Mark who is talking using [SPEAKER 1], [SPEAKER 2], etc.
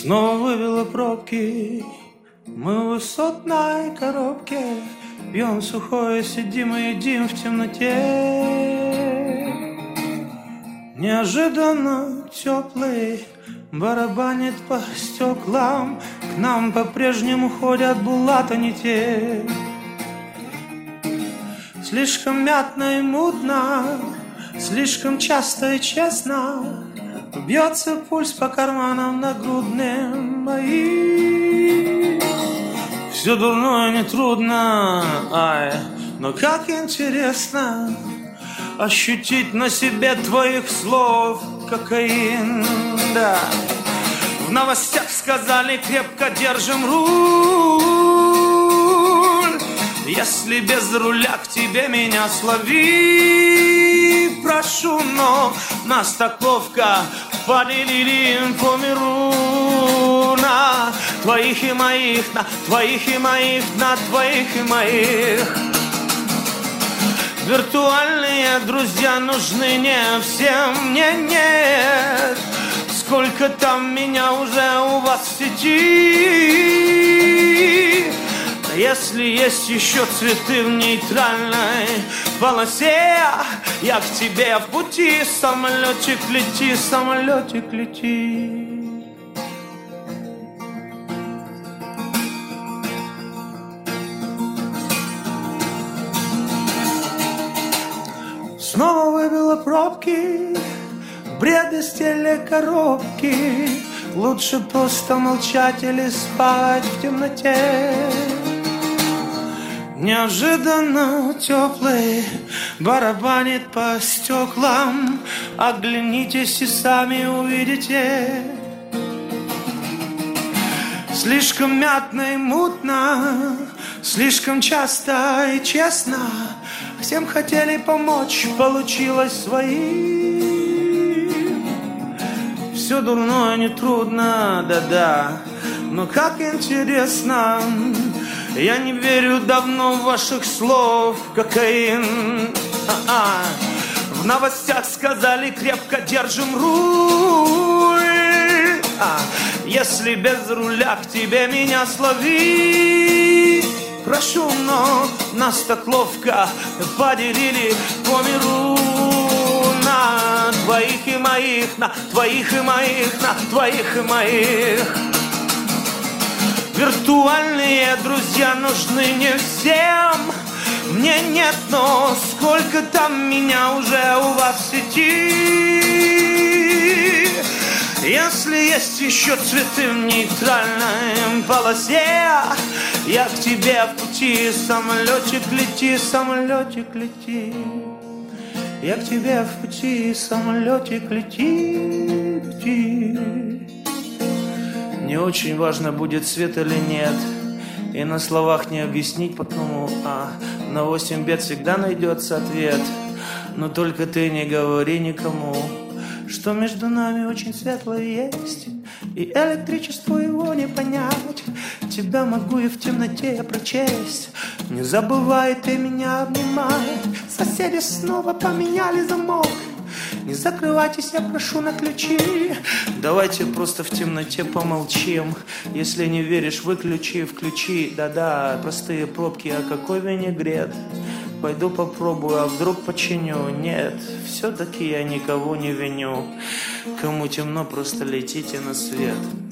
[SPEAKER 1] Снова вывела пробки, мы в высотной коробке, пьем сухое, сидим и едим в темноте. Неожиданно теплый барабанит по стеклам, к нам по-прежнему ходят булаты не те. Слишком мятно и мутно, слишком часто и честно бьется пульс по карманам нагрудным моим. Все дурное нетрудно, но как интересно ощутить на себе твоих слов кокаин, да. В новостях сказали, крепко держим руль. Если без руля к тебе меня слови, прошу, но нас так ловко поделили по миру на твоих и моих, на твоих и моих, на твоих и моих. Виртуальные друзья нужны не всем, мне нет. Сколько там меня уже у вас в сети. Если есть еще цветы в нейтральной полосе, я к тебе в пути. Самолетик лети, самолетик лети. Снова выбила пробки, бред из телекоробки. Лучше просто молчать или спать в темноте. Неожиданно теплый барабанит по стеклам. Оглянитесь и сами увидите. Слишком мятно и мутно, слишком часто и честно. Всем хотели помочь, получилось своим. Все дурное нетрудно, да-да, но как интересно. Я не верю давно в ваших слов, кокаин. В новостях сказали, крепко держим руль. Если без руля к тебе меня слови, прошу, но нас так ловко поделили по миру на твоих и моих, на твоих и моих, на твоих и моих. Виртуальные друзья нужны не всем, мне нет, но сколько там меня уже у вас в сети. Если есть еще цветы в нейтральной полосе, я к тебе в пути. Самолетик лети, самолетик лети. Я к тебе в пути, самолетик лети, лети. Не очень важно, будет свет или нет, и на словах не объяснить, потому на 8 бед всегда найдется ответ. Но только ты не говори никому, что между нами очень светлое есть, и электричество его не понять. Тебя могу и в темноте прочесть. Не забывай ты меня обнимать. Соседи снова поменяли замок. Не закрывайтесь, я прошу, на ключи. Давайте просто в темноте помолчим. Если не веришь, выключи, включи. Да-да, простые пробки, а какой винегрет. Пойду попробую, а вдруг починю. Нет, все-таки я никого не виню. Кому темно, просто летите на свет.